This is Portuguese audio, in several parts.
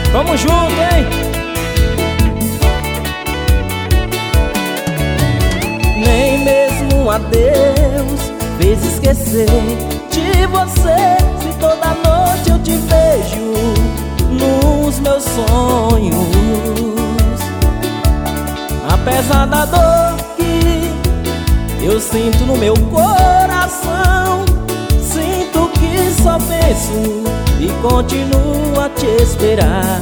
Tamo junto, hein? Nem mesmo um adeus fez esquecer de você. Se toda noite eu te vejo nos meus sonhos, apesar da dor que eu sinto no meu coração, sinto que só penso e continuo a te esperar.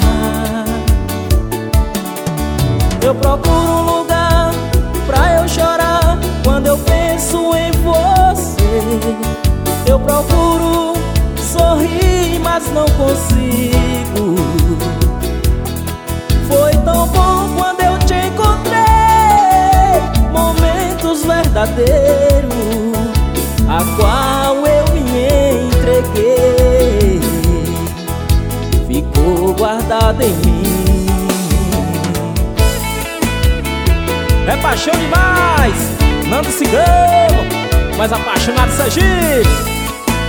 Eu procuro um lugar pra eu chorar quando eu penso em você. Eu procuro sorrir, mas não consigo. Foi tão bom quando eu te encontrei, momentos verdadeiros, a qual eu me entreguei, ficou guardado em mim. É paixão demais, Nando Cigano, mais apaixonado de Sergipe.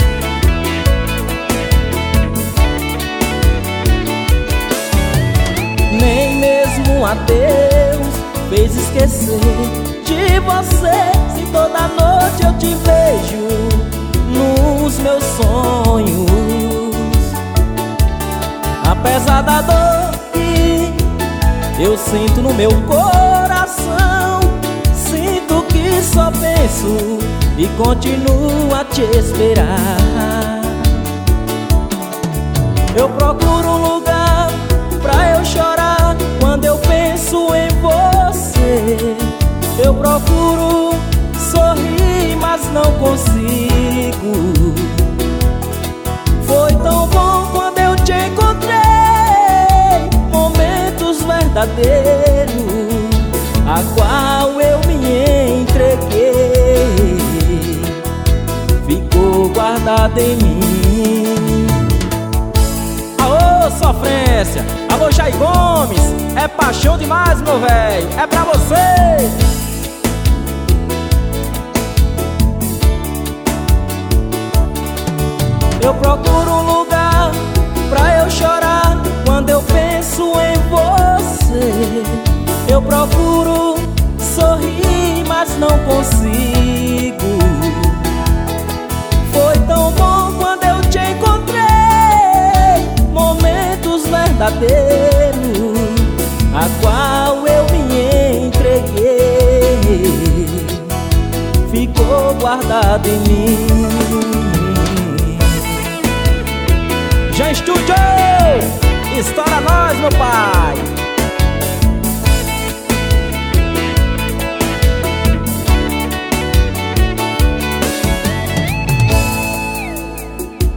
Nem mesmo um adeus fez esquecer de você. Se toda noite eu te vejo nos meus sonhos, apesar da dor que eu sinto no meu coração, sinto que só penso e continuo a te esperar. Eu procuro um lugar pra eu chorar quando eu penso em você. Eu procuro sorrir, mas não consigo. Foi tão bom quando eu te encontrei, momentos verdadeiros, a qual eu me entreguei, ficou guardado em mim. Alô, sofrência, alô, Jair Gomes, é paixão demais, meu velho, é pra você. Eu procuro um lugar pra eu chorar quando eu penso em você. Eu procuro sorrir, mas não consigo. Foi tão bom quando eu te encontrei, momentos verdadeiros, a qual eu me entreguei, ficou guardado em mim. Já Estúdio, estoura nós, meu pai.